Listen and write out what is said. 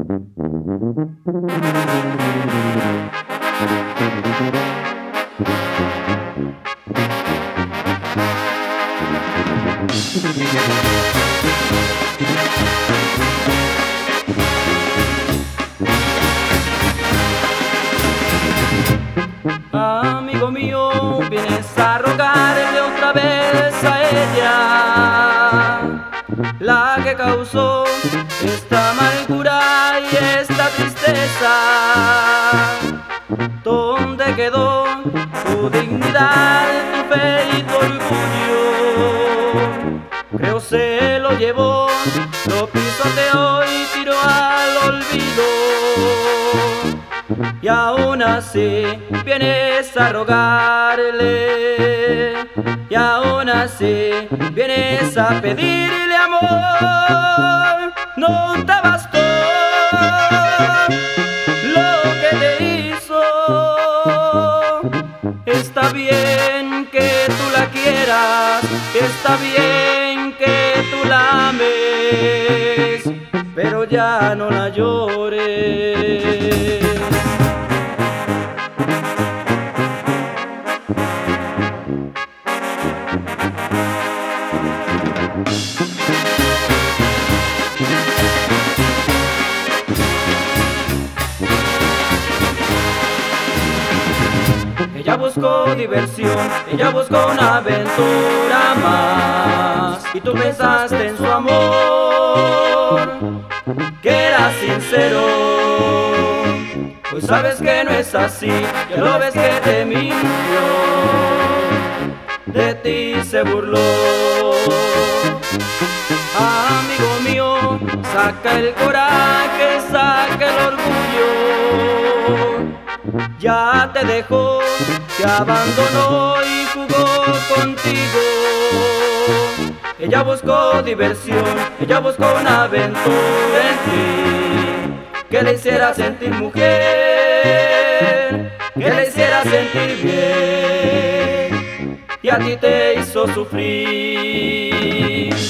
Amigo mío, vienes a rogarle otra vez a ella, la que causó esta amargura y esta tristeza. ¿Dónde quedó tu dignidad, tu fe y tu orgullo? Creo se lo llevó, lo pisoteó y tiró al olvido. Y aún así vienes a rogarle, y aún así vienes a pedirle amor. No te bastó lo que te hizo. Está bien que tú la quieras, está bien que tú la ames, pero ya no la llores. Ella buscó diversión, ella buscó una aventura más, y tú pensaste en su amor, que era sincero. Pues sabes que no es así, ya lo ves que te mintió, de ti se burló. Amigo mío, saca el coraje, saca el orgullo. Ya te dejó, te abandonó y jugó contigo. Ella buscó diversión, ella buscó una aventura en ti, que le hiciera sentir mujer, que le hiciera sentir bien, y a ti te hizo sufrir.